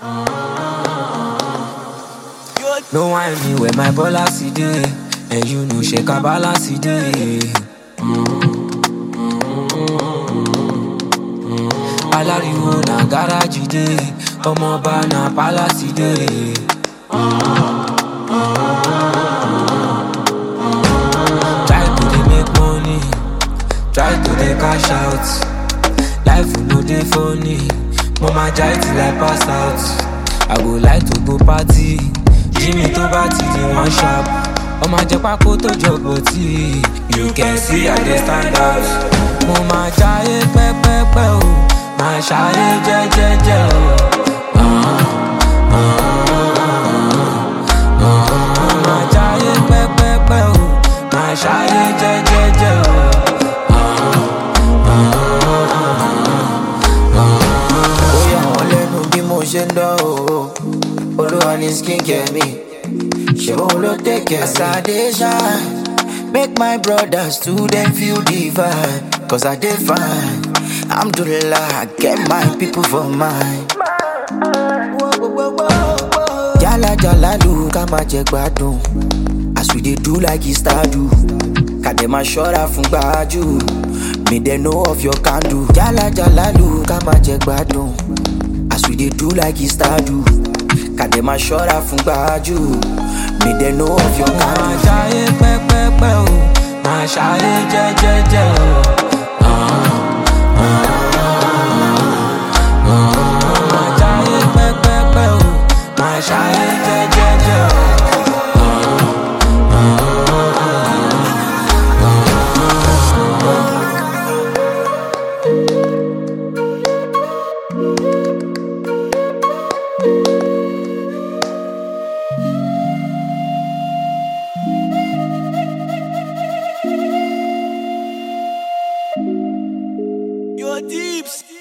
No wine me where my balance day, and you know shake a balance day. Alariwo na garage day, Omoba na palace day. Try to dey make money, try to dey cash out. Life no dey funny, mama try till I pass out. I go like to go party, Jimmy to party the one sharp. Ọmọ ajẹpákó tó jọ̀bọ̀ tí you can see I dey stand out. Mo máa jayé pẹ́pẹ́pẹ́ o, máa ṣayé jẹ́jẹ́jẹ́ o. Mo máa jayé pẹ́pẹ́pẹ́ o, máa ṣayé jẹ́jẹ́jẹ́ o. Ó yà wọ́n lẹ́nu bí mo ṣe ń dán o. Olúwa ni skincare mi. She won't take care. As I dey shine, make my brothers too them feel divine. Cause I dey fine. Alhamdulillah, I get my people for mine. Jala jala lu kama jẹ gbádùn. As we dey do like it start do. Kàdé ṣọ́ra fún gbájú. Me they know of your candle. Jala jala lu kama jẹ gbádùn. As we dey do like it start do. Kàdé ṣọ́ra fún gbájú. Me they know of your Máa candle. jayé pẹ́pẹ́pẹ́ o, máa ṣayé jẹ́jẹ́jẹ́ o. Máa jayé pẹ́pẹ́pẹ́ o, máa ṣayé jẹ́jẹ́jẹ́ o. Your deeps.